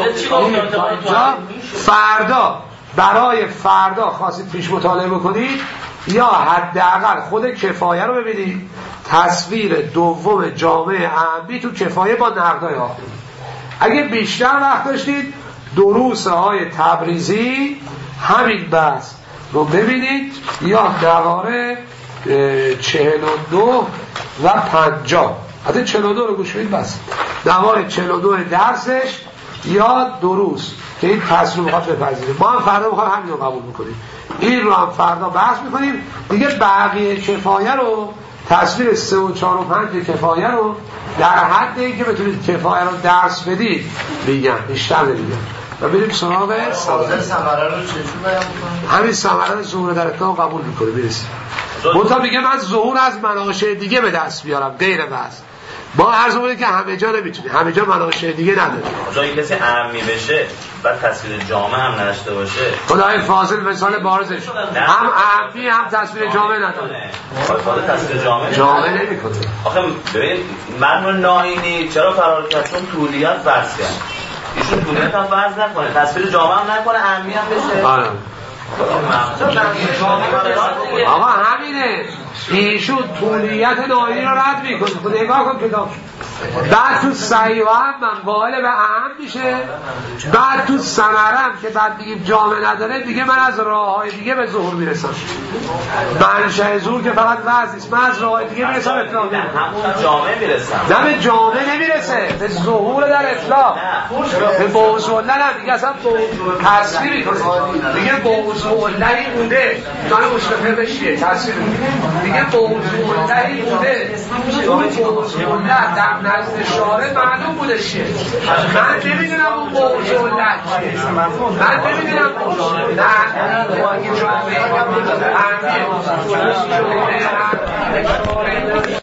Speaker 1: فردا برای فردا خواستید پیش مطالعه بکنید یا حداقل خود کفایه رو ببینید. تصویر دوم جامعه اهمی تو کفایه با نقدای آخر. اگه بیشتر وقت داشتید دروس های تبریزی همین بحث رو ببینید یا دواره چهل و دو و پنجاه حتی چهل و دو رو گوش بدید بس دواره چهل و دو درسش یا دروس که این تصویر میخواد بپذیره. ما هم فردا میخواد همین رو قبول میکنیم. این رو هم فردا بحث میکنیم دیگه. بقیه کفایه رو تصویر سه و چهار و پنج کفایه رو در حد این که بتونید کفایه رو درس بدید میگم بیشتر نمیگم و بریم سراغ
Speaker 8: ثمره ثمره رو چجور بیان می‌کنید؟
Speaker 1: همین ثمره ظهور در اطلاق قبول میکنه. برسیم منتها میگه من ظهور از مناشأ دیگه به دست بیارم غیر بس. ما عرض بوده که همه جا نمیتونی، همه جا مناشأ دیگه نداره.
Speaker 5: جایی کسی اهمی بشه بعد تصویر جامعه هم نداشته باشه
Speaker 1: خدای فاضل مثال بارزش هم اهمی هم تصویر جامعه نداره.
Speaker 5: فاضل تصویر جامعه
Speaker 1: جامعه نمیکنه.
Speaker 5: آخه ببین مرحوم ناینی چرا فرار کرد؟ چون طولیت فرض کرد. ایشون طولیت هم فرض نکنه، تصویر جامعه هم نکنه، اهمی هم بشه.
Speaker 1: آره آقا همینه. ایشون طولیت ناینی رو رد میکنه. خود نگاه کن کتاب. بعد تو صحیح هم من قائل به اهم میشه. بعد تو ثمرم که بعد بگیم جامعه نداره دیگه من از راههای دیگه به ظهور میرسم. منشأ ظهور که فقط وضع نیست، من از راههای دیگه میرسم اطلاق.
Speaker 5: همون جامعه میرسم.
Speaker 1: نه به جامعه نمیرسه، به ظهور در اطلاق. به موضوع نه دیگه اصلا تصویر میکنه. دیگه موضوع لهی بوده. دانه مشکل بشیه تصویر دیگه موضوع لهی بوده. موضوع نه در نزد شارع معلوم بوده چیه. من نمیدونم اون موضوع له چیه. من نمیدونم نه جامعه